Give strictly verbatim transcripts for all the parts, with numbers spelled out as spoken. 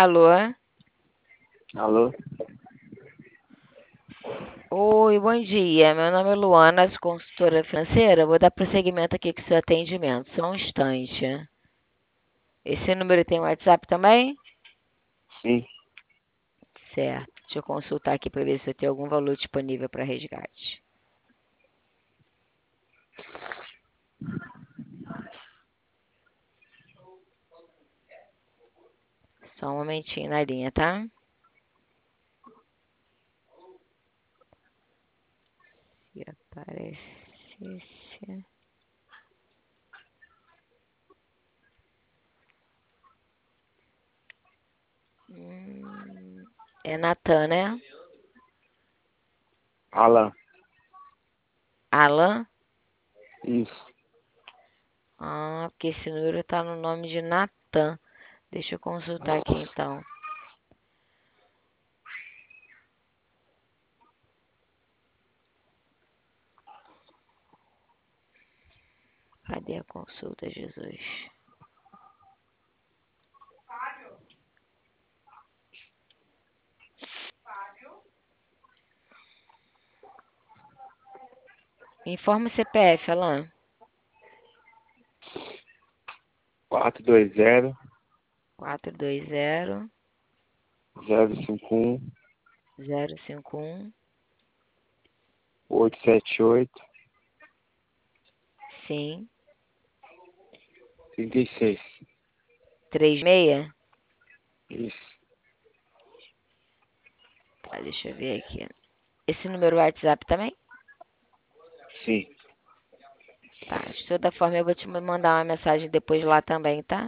Alô? Alô? Oi, bom dia. Meu nome é Luana, sou consultora financeira. Vou dar prosseguimento aqui com o seu atendimento. Só um instante. Esse número tem WhatsApp também? Sim. Certo. Deixa eu consultar aqui para ver se eu tenho algum valor disponível para resgate. Só um momentinho na linha, tá? Se aparecesse... Hum, é Natan, né? Alan. Alan? Isso. Ah, porque esse número tá no nome de Natan. Deixa eu consultar aqui então. Cadê a consulta, Jesus? Informa o C P F, Alan. quatro dois zero, quatro dois zero, zero cinco um, zero cinco um, oito sete oito, sim, trinta e seis. três seis. Isso. Tá, deixa eu ver aqui. Esse número WhatsApp também? Sim. Tá, de toda forma eu vou te mandar uma mensagem depois lá também, tá?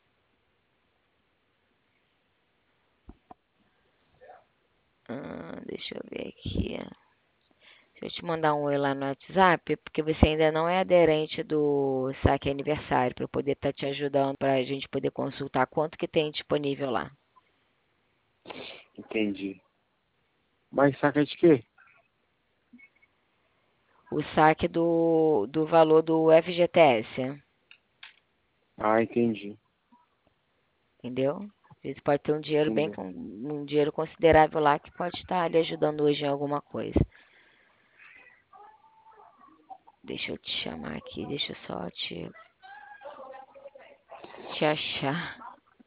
Hum, deixa eu ver aqui. Se eu te mandar um oi lá no WhatsApp, porque você ainda não é aderente do saque aniversário, para eu poder estar te ajudando, para a gente poder consultar quanto que tem disponível lá. Entendi. Mas saca de quê? O saque do, do valor do F G T S, Ah, entendi. entendeu? Às vezes pode ter um dinheiro bem, Entendeu? com- um dinheiro considerável lá que pode estar lhe ajudando hoje em alguma coisa. Deixa eu te chamar aqui, deixa eu só te, te achar.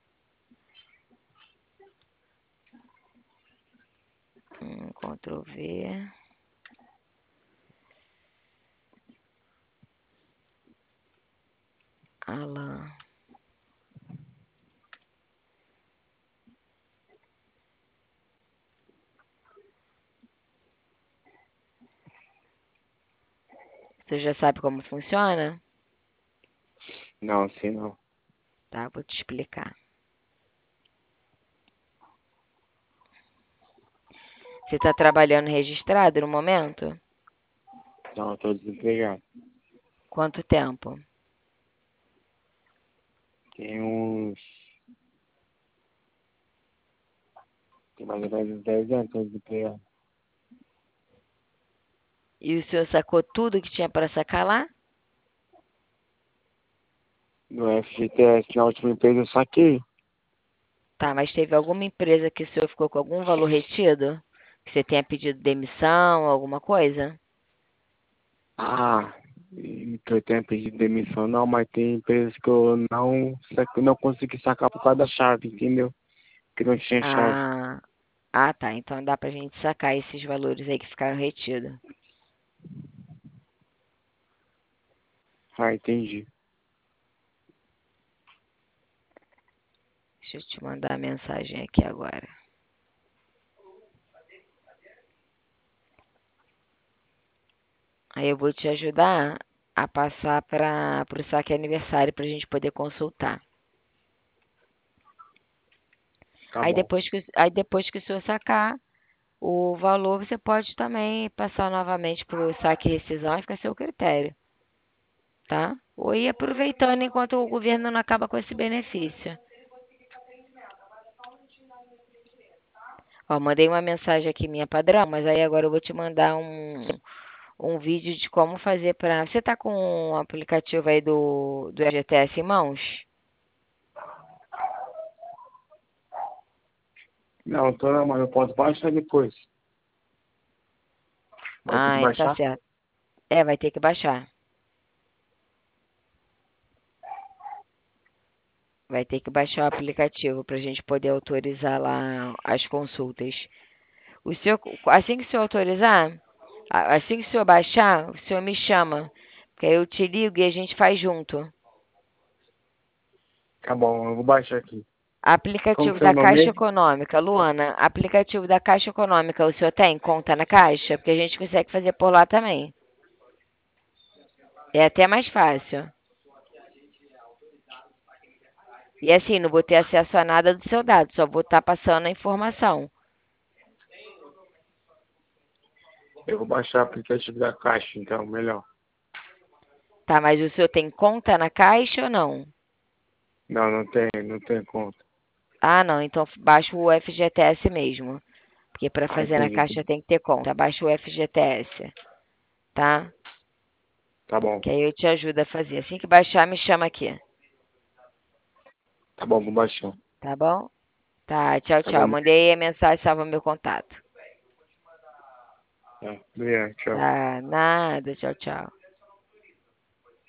Hum, Ctrl V. Alan. Você já sabe como funciona? Não, sei não. Tá, vou te explicar. Você está trabalhando registrado no momento? Não, eu tô desempregado. Quanto tempo? Tem uns... Tem mais ou menos uns dez anos que eu tô desempregado. E o senhor sacou tudo que tinha para sacar lá? No F G T S, na última empresa, eu saquei. Tá, mas teve alguma empresa que o senhor ficou com algum valor retido? Que você tenha pedido demissão, alguma coisa? Ah, e que eu tenha pedido demissão, não, mas tem empresas que eu não, sac- não consegui sacar por causa da chave, entendeu? Que não tinha chave. Ah, ah, tá. Então dá pra gente sacar esses valores aí que ficaram retidos. Ah, entendi. Deixa eu te mandar a mensagem aqui agora. Aí eu vou te ajudar a passar para o saque aniversário para a gente poder consultar. Tá Aí bom. depois que, aí depois que o senhor sacar o valor, você pode também passar novamente para o saque e rescisão e fica a seu critério, tá? Ou ir aproveitando enquanto o governo não acaba com esse benefício. Ó, mandei uma mensagem aqui minha padrão, mas aí agora eu vou te mandar um, um vídeo de como fazer para... Você tá com o aplicativo aí do, do F G T S em mãos? Não, tô não, mas eu posso baixar depois. Vai ter que Ah, tá baixar? certo. É, vai ter que baixar. Vai ter que baixar o aplicativo para a gente poder autorizar lá as consultas. O senhor, assim que o senhor autorizar, a- assim que o senhor baixar, o senhor me chama. Que aí eu te ligo e a gente faz junto. Tá bom, eu vou baixar aqui. Como Aplicativo seu da nome Caixa é? Econômica, Luana, aplicativo da Caixa Econômica, o senhor tem conta na Caixa? Porque a gente consegue fazer por lá também. É até mais fácil. E assim, não vou ter acesso a nada do seu dado, só vou estar passando a informação. Eu vou baixar o aplicativo da Caixa, então, melhor. Tá, mas o senhor tem conta na Caixa ou não? Não, não tem, não tem conta. Ah, não, então baixa o F G T S mesmo. Porque para Ah, fazer na entendi. Caixa tem que ter conta. Baixa o F G T S, tá? Tá bom, Que aí eu te ajudo a fazer. Assim que baixar, me chama aqui. tá bom, vou baixar. Tá bom? Tá, tchau, Tá tchau. bom, Mandei a mensagem, salva meu contato. tá. Obrigado, tchau. Tá, nada, tchau, tchau.